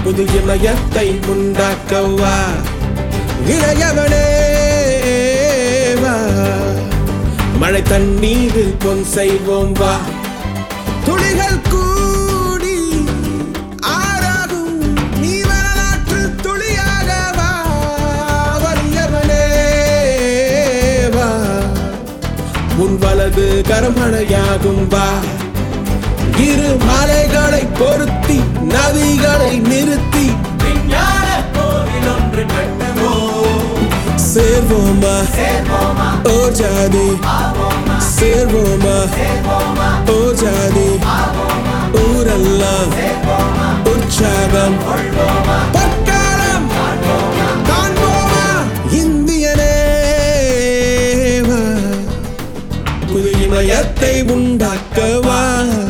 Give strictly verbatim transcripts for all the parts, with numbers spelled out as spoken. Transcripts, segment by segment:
புது இமயத்தை உண்டாக்கவா இளையவனே வா மழை தண்ணீரில் பொன் செய்வோம் வா துளிகள் கூடி ஆறாகும் நீ வரலாற்று துளியாக வா வலியவனே வா உன் வலது கரமழையாகும் வா இரு மலைகளை பொருத்தி நதிகளை நிறுத்தி விஞ்ஞான கோவில் ஒன்று கட்டுவோம் சேர்வோமா ஓர் ஜாதி சேர்வோமா ஓர் ஜாதி ஊரெல்லாம் உற்சாகம் பொற்காலம் காண்போமா இந்தியனே வா புது இமயத்தை உண்டாக்கவா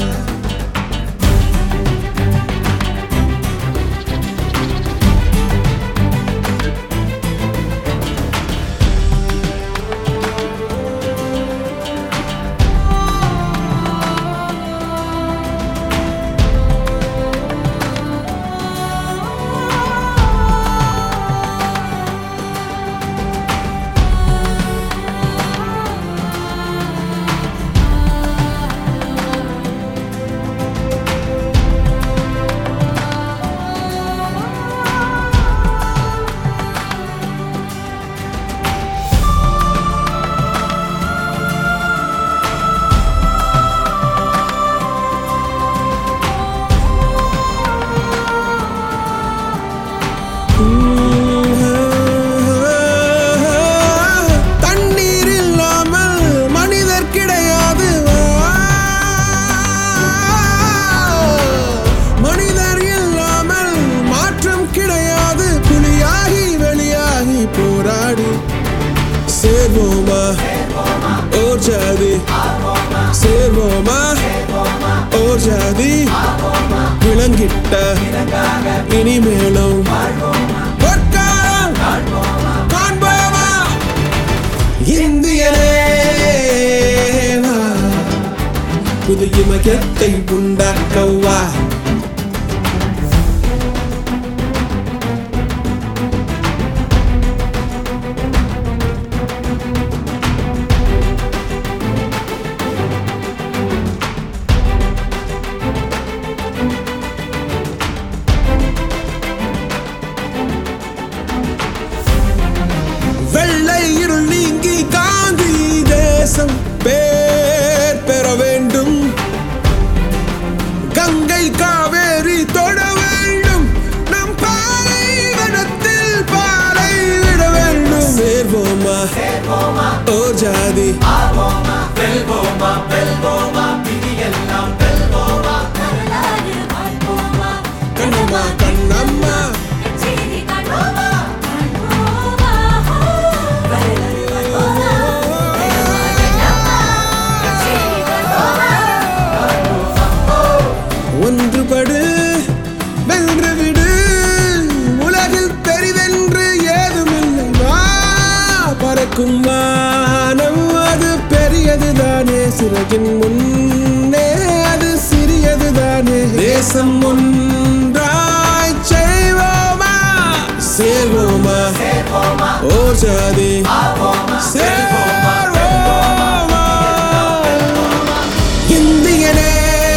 தண்ணீர் இல்லாமல் மனிதர் கிடையாது மனிதர் இல்லாமல் மாற்றம் கிடையாது புலியாகி வெளியாகி போராடி சேர்வோமா ஓர் ஜாதி சேர்வோமா ஓர் ஜாதி விளங்கிட்ட இனிமேலும் இந்தியனே புது இமயத்தை உண்டாக்கவா வெள்ளை இருள் நீங்கி காந்தி தேசம் பேர் பெற வேண்டும் கங்கை காவேரி தொட வேண்டும் நம் பாலைவனத்தில் பாலை விட வேண்டும் சேர்வோமா ஓர் ஜாதி வெல்வோமா வெல்வோமா விதியெல்லாம் வெல்வோமா கண்ணம்மா கண்ணம்மா ஒன்றுபடு வென்று விடு உலகில் பெரிதென்று ஏதுமில்லை வா பறக்கும் வானம் அது பெரியதுதானே சிறகின் முன்னே அது சிறியதுதானே தேசம் ஒன்றாய் செய்வோமா சேர்வோமா ஓர் ஜாதி சேர்வோமா இந்தியனே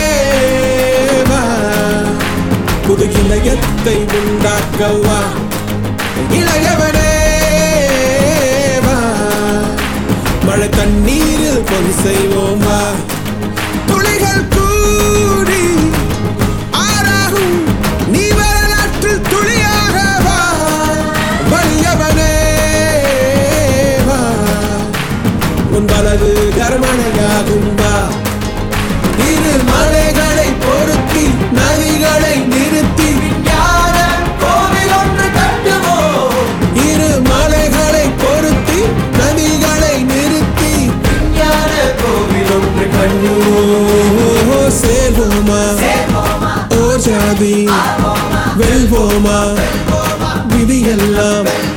புது இமயத்தை உண்டாக்கவா இளையவனே வா மழை தண்ணீரில் பொன் செய்வோமா துளிகள் கூடி ஆறாகும் நீ வரலாற்று துளியாக வா வலியவனே வா உன் வலது கரமழையாகும் வா இரு மலைகளை பொருத்தி நதிகளை நிறுத்தி விஞ்ஞான கோவில் ஒன்று கட்டுவோம் இரு மலைகளை பொருத்தி நதிகளை நிறுத்தி விஞ்ஞான கோவில் ஒன்று கட்டுவோம் சேர்வோமா ஓர் ஜாதி வெல்வோமா விதியெல்லாம்